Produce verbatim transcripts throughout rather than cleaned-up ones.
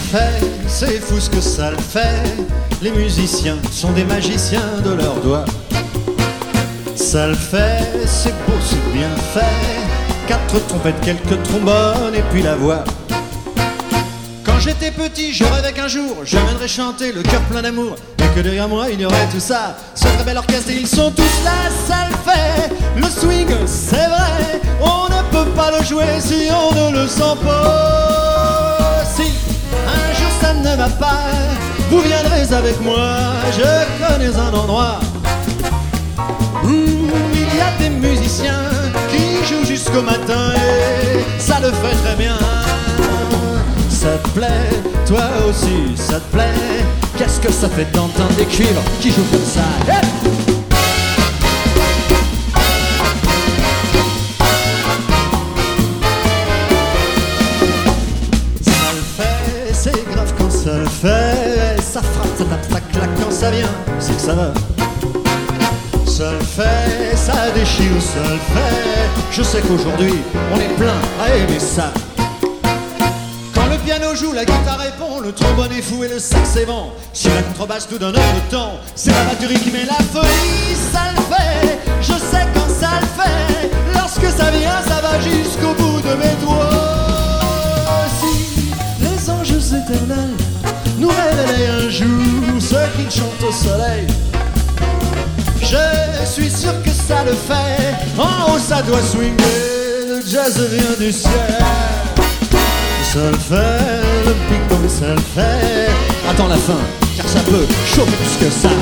fait, c'est fou ce que ça le fait. Les musiciens sont des magiciens de leurs doigts. Ça le fait, c'est beau, c'est bien fait. Quatre trompettes, quelques trombones et puis la voix. Quand j'étais petit, je rêvais qu'un jour je viendrais chanter le cœur plein d'amour et que derrière moi il y aurait tout ça, ce très bel orchestre et ils sont tous là. Ça le fait, le swing c'est vrai, on ne peut pas le jouer si on ne le sent pas. Si un jour ça ne va pas, vous viendrez avec moi, je connais un endroit où il y a des musiciens qui jouent jusqu'au matin et ça le fait très bien. Ça te plaît, toi aussi ça te plaît. Qu'est-ce que ça fait d'entendre des cuivres qui jouent comme ça? Hey! Ça le fait, c'est grave quand ça le fait. Ça frappe, ça tape, ça claque quand ça vient, c'est que ça va. Ça le fait, ça déchire, ça le fait. Je sais qu'aujourd'hui on est plein à aimer ça. Le piano joue, la guitare répond, le trombone est fou et le sax est vent. Si la contrebasse nous donne le temps, c'est la batterie qui met la folie. Ça le fait, je sais quand ça le fait. Lorsque ça vient, ça va jusqu'au bout de mes doigts. Si les anges éternels nous révélaient un jour ceux qui chantent au soleil, je suis sûr que ça le fait. En haut ça doit swinger, le jazz vient du ciel. Ça le fait, le ping-pong ça le fait. Attends la fin, car ça peut chauffer plus que ça.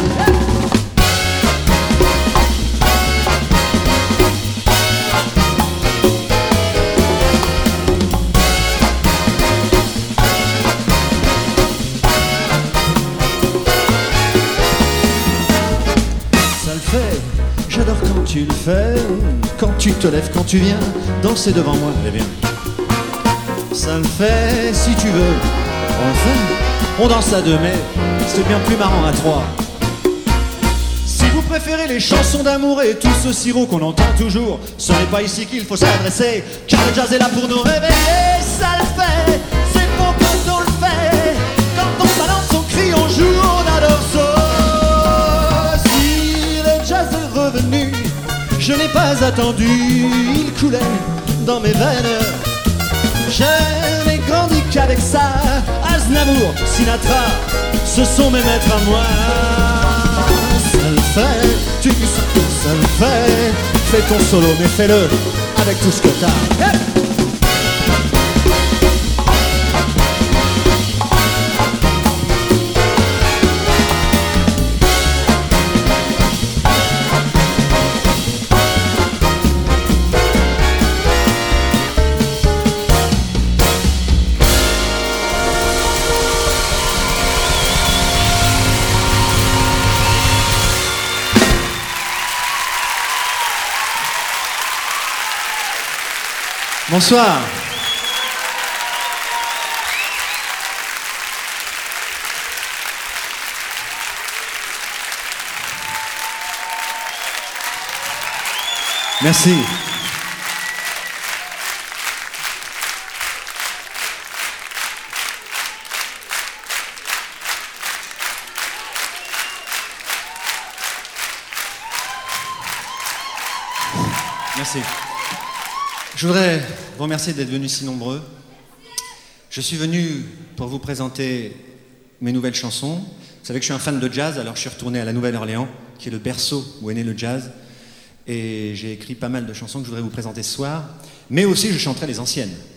Ça le fait, j'adore quand tu le fais. Quand tu te lèves, quand tu viens danser devant moi, eh bien. Ça le fait, si tu veux, on le fait. On danse à deux, mais c'est bien plus marrant à trois. Si vous préférez les chansons d'amour et tout ce sirop qu'on entend toujours, ce n'est pas ici qu'il faut s'adresser, car le jazz est là pour nous réveiller. Ça le fait, c'est bon quand on le fait. Quand on balance, on crie, on joue, on adore ça. Si le jazz est revenu, je n'ai pas attendu, il coulait dans mes veines. Je n'ai grandi qu'avec ça. Aznavour, Sinatra, ce sont mes maîtres à moi. Ça le fait, tu dis ça que ça le fait. Fais ton solo, mais fais-le avec tout ce que t'as. Hey! Bonsoir. Merci. Merci. Je voudrais vous remercier d'être venus si nombreux. Je suis venu pour vous présenter mes nouvelles chansons. Vous savez que je suis un fan de jazz, alors je suis retourné à la Nouvelle-Orléans, qui est le berceau où est né le jazz. Et j'ai écrit pas mal de chansons que je voudrais vous présenter ce soir. Mais aussi, je chanterai les anciennes.